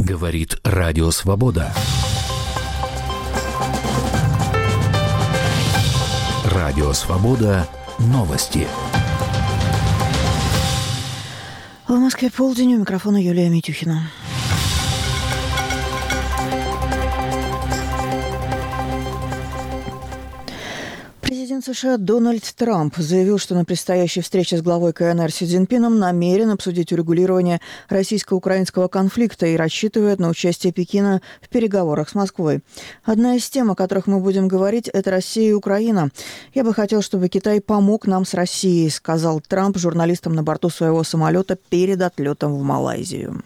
Говорит Радио Свобода. Радио Свобода. Новости. В Москве полдень, у микрофона Юлия Митюхина. Президент США Дональд Трамп заявил, что на предстоящей встрече с главой КНР Си Цзиньпином намерен обсудить урегулирование российско-украинского конфликта и рассчитывает на участие Пекина в переговорах с Москвой. Одна из тем, о которых мы будем говорить, это Россия и Украина. Я бы хотел, чтобы Китай помог нам с Россией, сказал Трамп журналистам на борту своего самолета перед отлетом в Малайзию.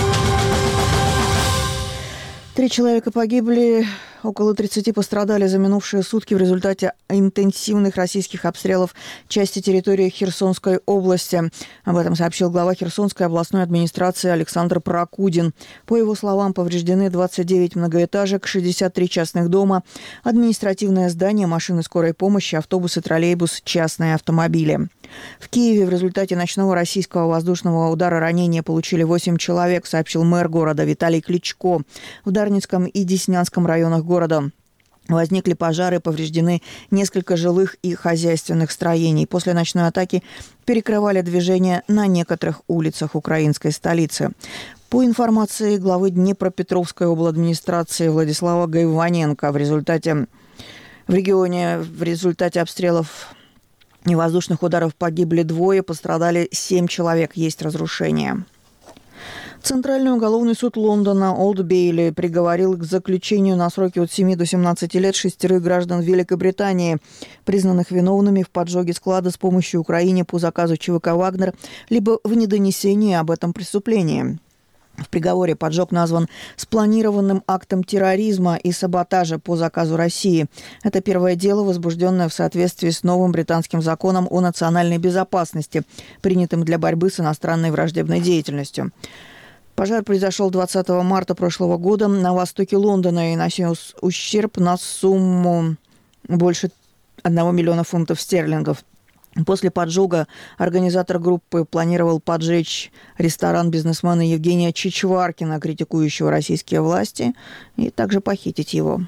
3 человека погибли, около 30 пострадали за минувшие сутки в результате интенсивных российских обстрелов части территории Херсонской области. Об этом сообщил глава Херсонской областной администрации Александр Прокудин. По его словам, повреждены 29 многоэтажек, 63 частных дома, административное здание, машины скорой помощи, автобусы, троллейбус, частные автомобили. В Киеве в результате ночного российского воздушного удара ранения получили 8 человек, сообщил мэр города Виталий Кличко. В Дарницком и Деснянском районах города возникли пожары, повреждены несколько жилых и хозяйственных строений. После ночной атаки перекрывали движение на некоторых улицах украинской столицы. По информации главы Днепропетровской обладминистрации Владислава Гайваненко, в регионе в результате обстрелов и воздушных ударов погибли 2, пострадали 7 человек, есть разрушения. Центральный уголовный суд Лондона Олд Бейли приговорил к заключению на сроки от 7 до 17 лет 6 граждан Великобритании, признанных виновными в поджоге склада с помощью Украине по заказу ЧВК «Вагнер», либо в недонесении об этом преступлении. В приговоре поджог назван спланированным актом терроризма и саботажа по заказу России. Это первое дело, возбужденное в соответствии с новым британским законом о национальной безопасности, принятым для борьбы с иностранной враждебной деятельностью. Пожар произошел 20 марта прошлого года на востоке Лондона и нанес ущерб на сумму больше 1 миллиона фунтов стерлингов. После поджога организатор группы планировал поджечь ресторан бизнесмена Евгения Чичваркина, критикующего российские власти, и также похитить его.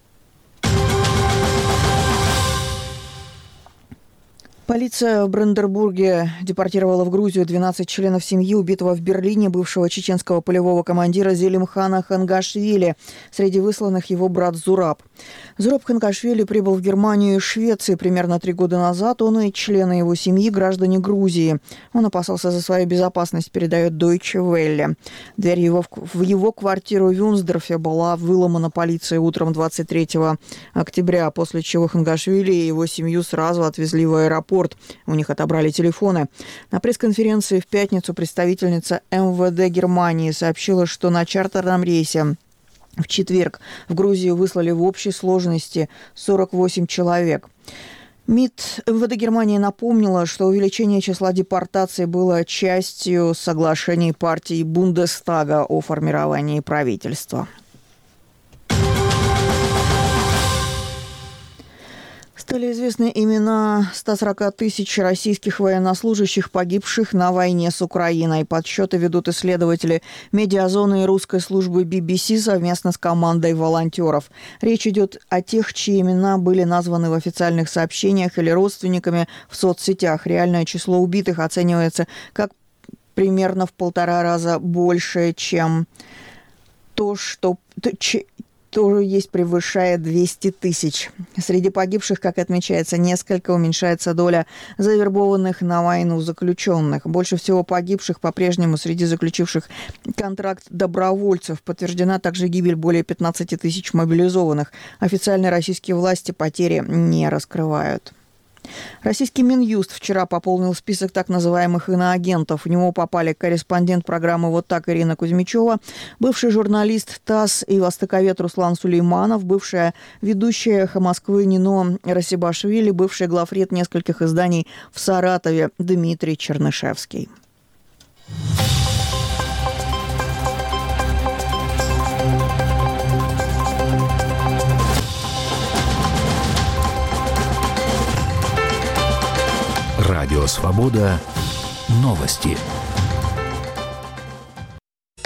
Полиция в Бранденбурге депортировала в Грузию 12 членов семьи убитого в Берлине бывшего чеченского полевого командира Зелимхана Хангашвили. Среди высланных его брат Зураб. Зураб Хангашвили прибыл в Германию из Швеции примерно 3 года назад. Он и члены его семьи – граждане Грузии. Он опасался за свою безопасность, передает Deutsche Welle. Дверь в его квартиру в Вюнсдорфе была выломана полицией утром 23 октября, после чего Хангашвили и его семью сразу отвезли в аэропорт. У них отобрали телефоны. На пресс-конференции в пятницу представительница МВД Германии сообщила, что на чартерном рейсе в четверг в Грузию выслали в общей сложности 48 человек. МИД МВД Германии напомнила, что увеличение числа депортаций было частью соглашений партии Бундестага о формировании правительства. Стали известны имена 140 тысяч российских военнослужащих, погибших на войне с Украиной. Подсчеты ведут исследователи медиазоны и русской службы BBC совместно с командой волонтеров. Речь идет о тех, чьи имена были названы в официальных сообщениях или родственниками в соцсетях. Реальное число убитых оценивается как примерно в 1,5 раза больше, чем то, что есть, превышает 200 тысяч. Среди погибших, как отмечается, несколько уменьшается доля завербованных на войну заключенных. Больше всего погибших по-прежнему среди заключивших контракт добровольцев. Подтверждена также гибель более 15 тысяч мобилизованных. Официально российские власти потери не раскрывают. Российский Минюст вчера пополнил список так называемых иноагентов. В него попали корреспондент программы «Вот так» Ирина Кузьмичева, бывший журналист ТАСС и востоковед Руслан Сулейманов, бывшая ведущая «Эхо Москвы» Нино Расибашвили, бывший главред нескольких изданий в Саратове Дмитрий Чернышевский. Радио Свобода. Новости.